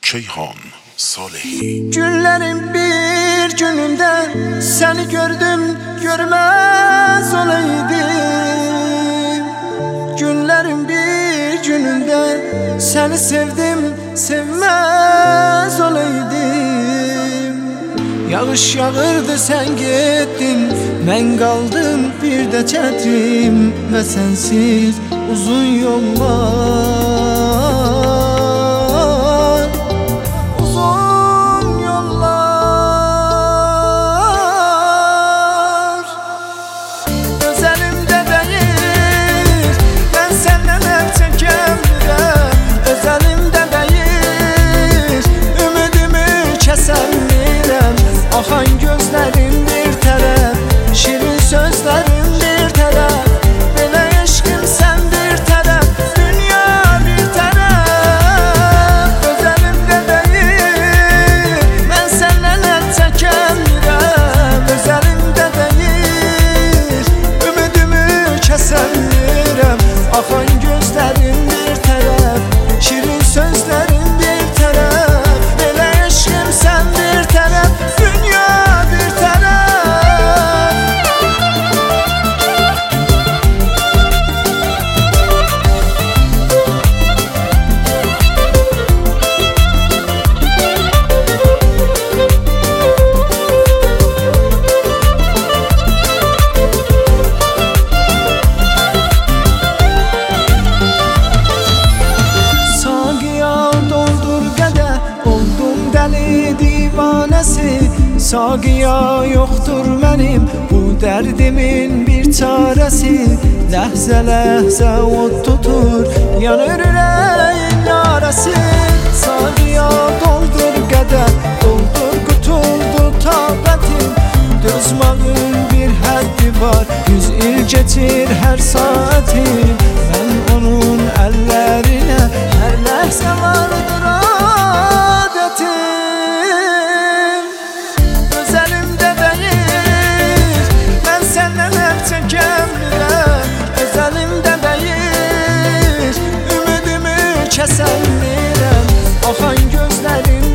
Ceyhan Salehi. Günlerin bir gününde seni gördüm, görmez olaydım. Günlerin bir gününde seni sevdim, sevmez olaydım. Yağış yağırdı, sen gittin, ben kaldım bir de çetrim ve sensiz uzun yollar, uzun yollar. Özelimde değil, ben senden hep çekemem. Özelimde değil, ümidimi kesemem. Akan gözlerim bir taraf, şirin sözlerim bir taraf. Belə eşkim sen bir taraf, dünya bir taraf. Özelimde değil, ben senden hep çekemem. Özelimde değil, ümidimi kesemem. Akan gözlerim bir taraf, şirin sözlerim bir taraf. Belə eşkim sen bir taraf, dünya bir taraf. Saqiya yoktur benim bu derdimin bir çaresi. Ləhzə ləhzə od tutur, yanır ürəyin yarası. Saqiya doldur qədər, doldur qutuldu taqətim. Dözmağın bir həddi var, 100 il geçir hər saatim. Mən onun əllərinə hər ləhzə vardır adətim. Özelimde değil, ümidimi kesemem. Akan gözlerim